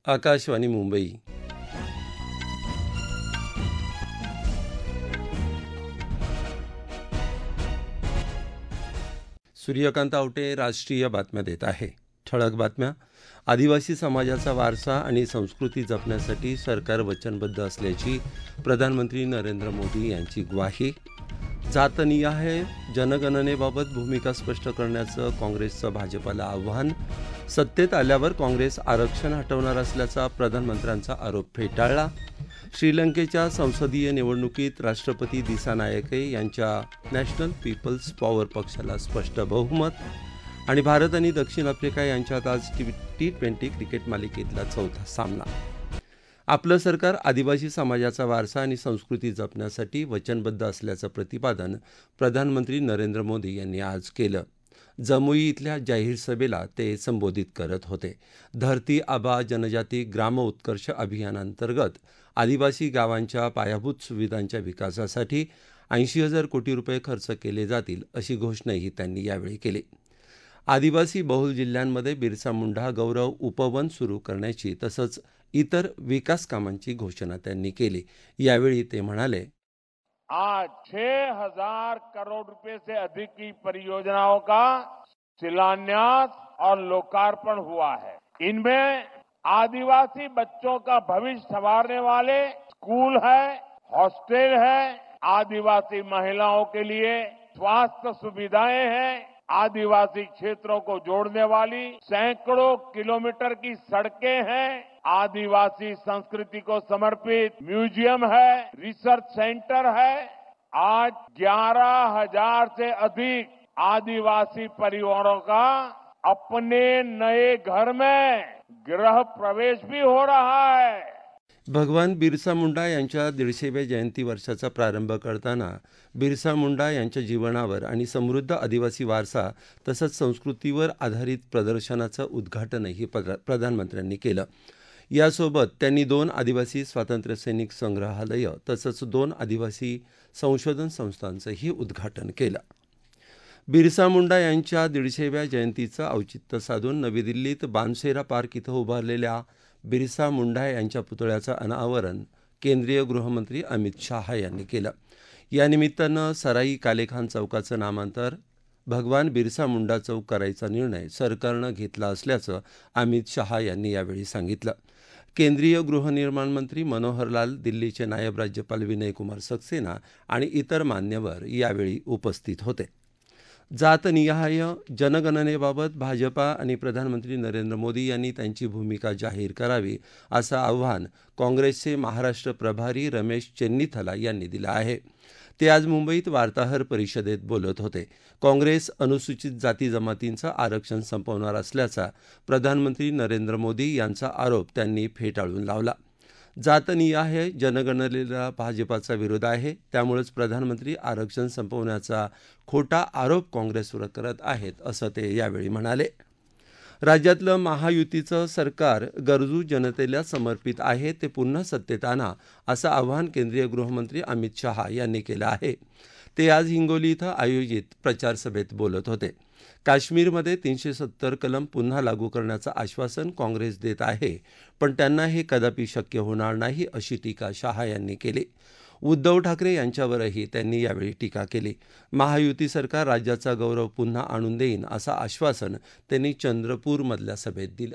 आकाशवाणी मुंबई. सूर्यकांत आवटे राष्ट्रीय बातम्या देत आहे. ठळक बातम्या. आदिवासी समाजाचा वारसा आणि संस्कृती जपण्यासाठी सरकार वचनबद्ध असल्याची प्रधानमंत्री नरेंद्र मोदी यांची ग्वाही. जातनिहाय जनगणनेबाबत भूमिका स्पष्ट करण्याचं काँग्रेसचं भाजपाला आव्हान. सत्तेत आल्यावर काँग्रेस आरक्षण हटवणार असल्याचा प्रधानमंत्र्यांचा आरोप फेटाळला. श्रीलंकेच्या संसदीय निवडणुकीत राष्ट्रपती दिसानायके यांच्या नॅशनल पीपल्स पॉवर पक्षाला स्पष्ट बहुमत. आणि भारत आणि दक्षिण आफ्रिका यांच्यात आज T20 क्रिकेट मालिकेतला चौथा सामना. आपलं सरकार आदिवासी समाजाचा वारसा आणि संस्कृती जपण्यासाठी वचनबद्ध असल्याचं प्रतिपादन प्रधानमंत्री नरेंद्र मोदी यांनी आज केलं. जमुई इथल्या जाहीर सभेला ते संबोधित करत होते. धरती आबा जनजाती ग्राम उत्कर्ष अभियानांतर्गत आदिवासी गावांच्या पायाभूत सुविधांच्या विकासासाठी 80,000 कोटी रुपये खर्च केले जातील अशी घोषणाही त्यांनी यावेळी केली. आदिवासी बहुल जिल्ह्यांमध्ये बिरसा मुंडा गौरव उपवन सुरू करण्याची तसंच इतर विकास कामांची घोषणा त्यांनी केली. यावेळी ते म्हणाले, आज 6,000 करोड़ रुपए से अधिक की परियोजनाओं का शिलान्यास और लोकार्पण हुआ है. इनमें आदिवासी बच्चों का भविष्य संवारने वाले स्कूल है, हॉस्टल है, आदिवासी महिलाओं के लिए स्वास्थ्य सुविधाएं हैं, आदिवासी क्षेत्रों को जोड़ने वाली सैकड़ों किलोमीटर की सड़कें हैं, आदिवासी संस्कृति को समर्पित म्यूजियम है, रिसर्च सेंटर है. आज 11,000 से अधिक आदिवासी परिवारों का अपने नए घर में गृह प्रवेश भी हो रहा है. भगवान बिरसा मुंडा यांच्या 150व्या जयंती वर्षाचा प्रारंभ करताना बिरसा मुंडा यांच्या जीवनावर आणि समृद्ध आदिवासी वारसा तसंच संस्कृतीवर आधारित प्रदर्शनाचं उद्घाटनही प्रधानमंत्र्यांनी केलं. यासोबत त्यांनी 2 आदिवासी स्वातंत्र्यसैनिक संग्रहालय तसंच 2 आदिवासी संशोधन संस्थांचंही उद्घाटन केलं. बिरसा मुंडा यांच्या 150व्या जयंतीचं औचित्य साधून नवी दिल्लीत बानसेरा पार्क इथं उभारलेल्या बिरसा मुंडा यांच्या पुतळ्याचं अनावरण केंद्रीय गृहमंत्री अमित शाह यांनी केलं. या निमित्तानं सराई कालेखान चौकाचं नामांतर भगवान बिरसा मुंडा चौक करायचा निर्णय सरकारनं घेतला असल्याचं अमित शाह यांनी यावेळी सांगितलं. केंद्रीय गृहनिर्माण मंत्री मनोहर लाल, दिल्लीचे नायब राज्यपाल विनय कुमार सक्सेना आणि इतर मान्यवर यावेळी उपस्थित होते. जातनिहाय जनगणनेबाबत भाजपा आणि प्रधानमंत्री नरेंद्र मोदी यांनी त्यांची भूमिका जाहीर करावी असं आव्हान काँग्रेसचे महाराष्ट्र प्रभारी रमेश चेन्नीथला यांनी दिलं आहे. ते आज मुंबईत वार्ताहर परिषदेत बोलत होते. काँग्रेस अनुसूचित जाती जमातींचं आरक्षण संपवणार असल्याचा प्रधानमंत्री नरेंद्र मोदी यांचा आरोप त्यांनी फेटाळून लावला. जातनिहाय जनगणनेला भाजपाचा विरोध आहे, त्यामुळेच प्रधानमंत्री आरक्षण संपवण्याचा खोटा आरोप काँग्रेसवर करत आहेत असं ते यावेळी म्हणाले. राज्यातलं महायुतीचं सरकार गरजू जनतेला समर्पित आहे, ते पुन्हा सत्तेत आणा असं आवाहन केंद्रीय गृहमंत्री अमित शाह यांनी केलं आहे. ते आज हिंगोली इथं आयोजित प्रचारसभेत बोलत होते. काश्मीरमध्ये 370 कलम पुन्हा लागू करण्याचं आश्वासन काँग्रेस देत आहे, पण त्यांना हे कदापि शक्य होणार नाही अशी टीका शाह यांनी केली. उद्धव ठाकरे यांच्यावरही त्यांनी यावेळी टीका केली. महायुती सरकार राज्याचा गौरव पुन्हा आणून देईन असं आश्वासन त्यांनी चंद्रपूरमधल्या सभेत दिलं.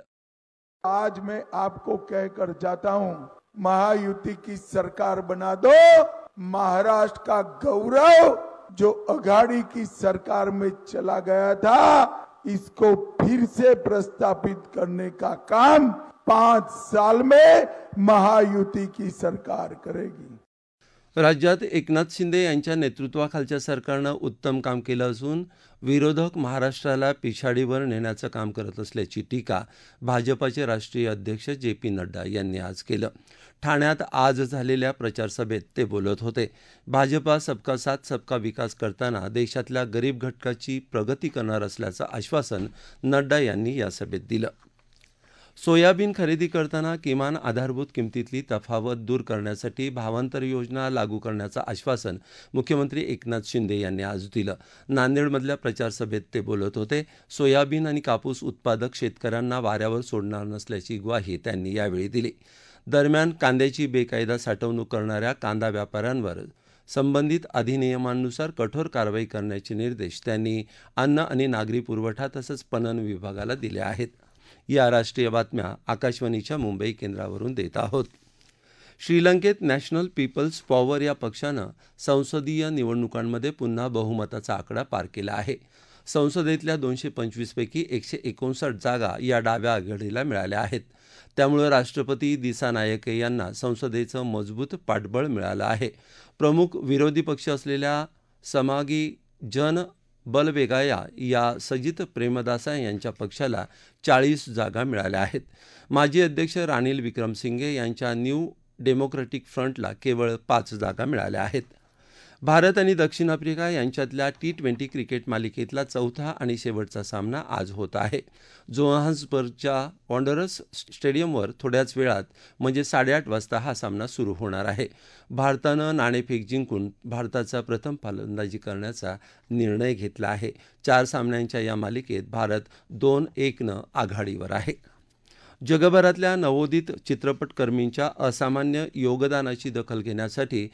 आज मैं आपको कहकर जाता हूं, महायुति की सरकार बना दो. महाराष्ट्र का गौरव जो अघाड़ी की सरकार में चला गया था, इसको फिर से प्रस्तापित करने का काम 5 साल में महायुति की सरकार करेगी. राज्यात एकनाथ शिंदे यांच्या नेतृत्वाखालच्या सरकारनं उत्तम काम केलं असून विरोधक महाराष्ट्राला पिछाडीवर नेण्याचं काम करत असल्याची टीका भाजपाचे राष्ट्रीय अध्यक्ष JP नड्डा यांनी आज केलं. ठाण्यात आज झालेल्या प्रचारसभेत ते बोलत होते. भाजपा सबका साथ सबका विकास करताना देशातल्या गरीब घटकाची प्रगती करणार असल्याचं आश्वासन नड्डा यांनी या सभेत दिलं. सोयाबीन खरेदी करताना किमान आधारभूत किमतीतली तफावत दूर करण्यासाठी भावांतर योजना लागू करण्याचं आश्वासन मुख्यमंत्री एकनाथ शिंदे यांनी आज दिलं. नांदेडमधल्या प्रचारसभेत ते बोलत होते. सोयाबीन आणि कापूस उत्पादक शेतकऱ्यांना वाऱ्यावर सोडणार नसल्याची ग्वाही त्यांनी यावेळी दिली. दरम्यान कांद्याची बेकायदा साठवणूक करणाऱ्या कांदा व्यापाऱ्यांवर संबंधित अधिनियमांनुसार कठोर कारवाई करण्याचे निर्देश त्यांनी अन्न आणि नागरी पुरवठा तसंच पणन विभागाला दिले आहेत. या राष्ट्रीय बातम्या आकाशवाणीच्या मुंबई केंद्रावरून देत आहोत. श्रीलंकेत नॅशनल पीपल्स पॉवर या पक्षानं संसदीय निवडणुकांमध्ये पुन्हा बहुमताचा आकडा पार केला आहे. संसदेतल्या 225 पैकी 159 जागा या डाव्या आघाडीला मिळाल्या आहेत. त्यामुळे राष्ट्रपती दिसानायके यांना संसदेचं मजबूत पाठबळ मिळालं आहे. प्रमुख विरोधी पक्ष असलेल्या समागी जन बलवेगाया या सजित प्रेमदासा यांच्या पक्षाला 40 जागा मिळाल्या आहेत. माजी अध्यक्ष रानिल विक्रमसिंघे यांच्या न्यू डेमोक्रॅटिक फ्रंटला केवळ 5 जागा मिळाल्या आहेत. भारत आणि दक्षिण आफ्रिका यांच्यातल्या T20 क्रिकेट मालिकेतला चौथा आणि शेवटचा सामना आज होत आहे. जोहान्सबर्गच्या वॉन्डरर्स स्टेडियमवर थोड्याच वेळात म्हणजे 8:30 वाजता हा सामना सुरू होणार आहे. भारतानं नाणेफेक जिंकून भारताचा प्रथम फलंदाजी करण्याचा निर्णय घेतला आहे. 4 सामन्यांच्या या मालिकेत भारत 2-1 आघाडीवर आहे. जगभरातल्या नवोदित चित्रपटकर्मींच्या असामान्य योगदानाची दखल घेण्यासाठी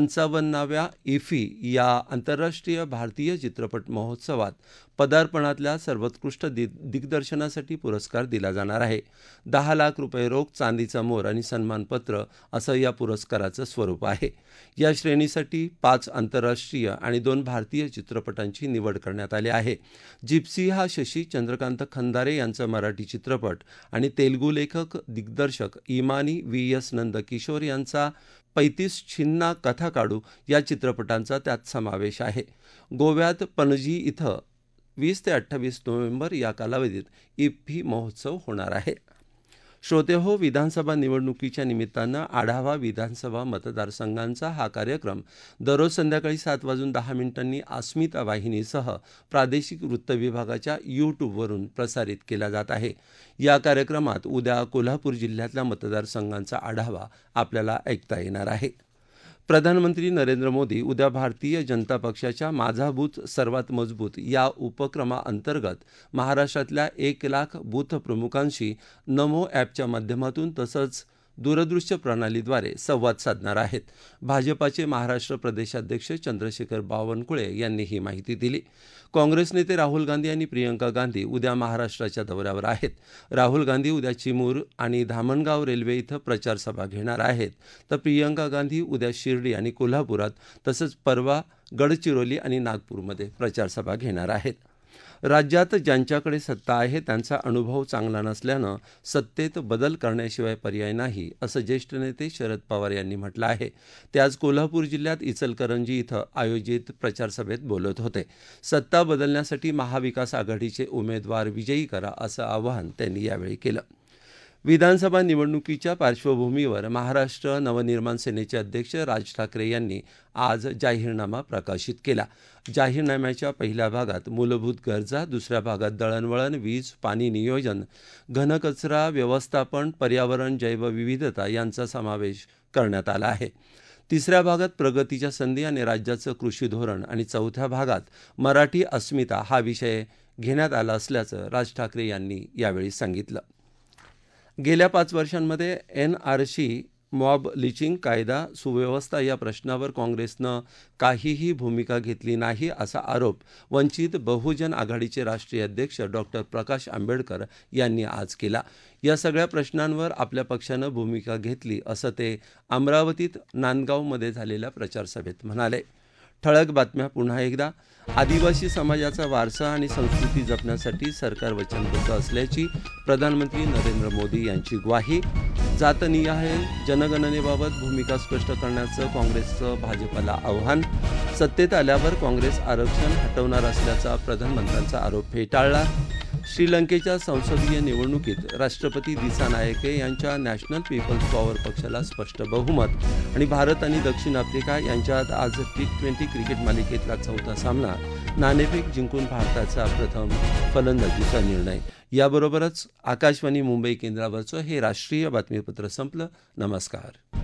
55व्या इफी या आंतरराष्ट्रीय भारतीय चित्रपट महोत्सवात पदार्पणातल्या सर्वोत्कृष्ट दिग्दर्शनासाठी पुरस्कार दिला जाणार आहे. 10 लाख रुपये रोख, चांदीचा मोर आणि सन्मानपत्र असं या पुरस्काराचं स्वरूप आहे. या श्रेणीसाठी 5 आंतरराष्ट्रीय आणि 2 भारतीय चित्रपटांची निवड करण्यात आली आहे. जिप्सी हा शशी चंद्रकांत खंदारे यांचा मराठी चित्रपट आणि तेलुगू लेखक दिग्दर्शक इमानी VS नंदकिशोर यांचा 35 छिन्ना कथा काढू या चित्रपटांचा त्यात समावेश आहे. गोव्यात पणजी इथं 20 ते 28 नोव्हेंबर या कालावधीत इफ्फी महोत्सव होणार आहे. श्रोतेहो, विधानसभा निवडणुकीच्या निमित्तानं आढावा विधानसभा मतदारसंघांचा हा कार्यक्रम दररोज संध्याकाळी 7:10 अस्मिता वाहिनीसह प्रादेशिक वृत्तविभागाच्या YouTube प्रसारित केला जात आहे. या कार्यक्रमात उद्या कोल्हापूर जिल्ह्यातल्या मतदारसंघांचा आढावा आपल्याला ऐकता येणार आहे. प्रधानमंत्री नरेंद्र मोदी उद्या भारतीय जनता पक्षाच्या माझा बूथ सर्वात मजबूत या उपक्रमाअंतर्गत महाराष्ट्रातल्या 1 लाख बूथ प्रमुखांशी नमो ॲपच्या माध्यमातून तसंच दूरदृश्य प्रणालीद्वारे संवाद साधणार आहेत. भाजपाचे महाराष्ट्र प्रदेशाध्यक्ष चंद्रशेखर बावनकुळे यांनी ही माहिती दिली. काँग्रेस नेते राहुल गांधी आणि प्रियंका गांधी उद्या महाराष्ट्राच्या दौऱ्यावर आहेत. राहुल गांधी उद्या चिमूर आणि धामणगाव रेल्वे इथं प्रचारसभा घेणार आहेत, तर प्रियंका गांधी उद्या शिर्डी आणि कोल्हापुरात तसंच परवा गडचिरोली आणि नागपूरमध्ये प्रचारसभा घेणार आहेत. राज्यात ज्यांच्याकडे सत्ता आहे त्यांचा अनुभव चांगला नसल्यानं सत्तेत बदल करण्याशिवाय पर्याय नाही, असं ज्येष्ठ नेते शरद पवार यांनी म्हटलं आहे. ते आज कोल्हापूर जिल्ह्यात इचलकरंजी इथं आयोजित प्रचारसभेत बोलत होते. सत्ता बदलण्यासाठी महाविकास आघाडीचे उमेदवार विजयी करा, असं आवाहन त्यांनी यावेळी केलं. विधानसभा निवडणुकीच्या पार्श्वभूमीवर महाराष्ट्र नवनिर्माण सेनेचे अध्यक्ष राज ठाकरे यांनी आज जाहीरनामा प्रकाशित केला. जाहीरनाम्याच्या पहिल्या भागात मूलभूत गरजा, दुसऱ्या भागात दळणवळण, वीज, पाणी नियोजन, घनकचरा व्यवस्थापन, पर्यावरण, जैवविविधता यांचा समावेश करण्यात आला आहे. तिसऱ्या भागात प्रगतीच्या संधी आणि राज्याचं कृषी धोरण आणि चौथ्या भागात मराठी अस्मिता हा विषय घेण्यात आला असल्याचं राज ठाकरे यांनी यावेळी सांगितलं. गेल्या 5 वर्षांमध्ये NRC, मॉब लिचिंग, कायदा सुव्यवस्था या प्रश्नावर काँग्रेसनं काहीही भूमिका घेतली नाही, असा आरोप वंचित बहुजन आघाडीचे राष्ट्रीय अध्यक्ष डॉक्टर प्रकाश आंबेडकर यांनी आज केला. या सगळ्या प्रश्नांवर आपल्या पक्षानं भूमिका घेतली, असं ते अमरावतीत नांदगावमध्ये झालेल्या प्रचारसभेत म्हणाले. ठळक बातम्या पुन्हा एकदा. आदिवासी समाजाचा वारसा आणि संस्कृती जपण्यासाठी सरकार वचनबद्ध असल्याची प्रधानमंत्री नरेंद्र मोदी यांची ग्वाही. जातनिहाय जनगणनेबाबत भूमिका स्पष्ट करण्याचं काँग्रेसचं भाजपला आव्हान. सत्तेत आल्यावर काँग्रेस आरक्षण हटवणार असल्याचा प्रधानमंत्र्यांचा आरोप फेटाळला. श्रीलंकेच्या संसदीय निवडणुकीत राष्ट्रपती दिसानायके यांच्या नॅशनल पीपल्स पॉवर पक्षाला स्पष्ट बहुमत. आणि भारत आणि दक्षिण आफ्रिका यांच्यात आज T20 क्रिकेट मालिकेतला चौथा सामना. नाणेफेक जिंकून भारताचा प्रथम फलंदाजीचा निर्णय. याबरोबरच आकाशवाणी मुंबई केंद्रावरचं हे राष्ट्रीय बातमीपत्र संपलं. नमस्कार.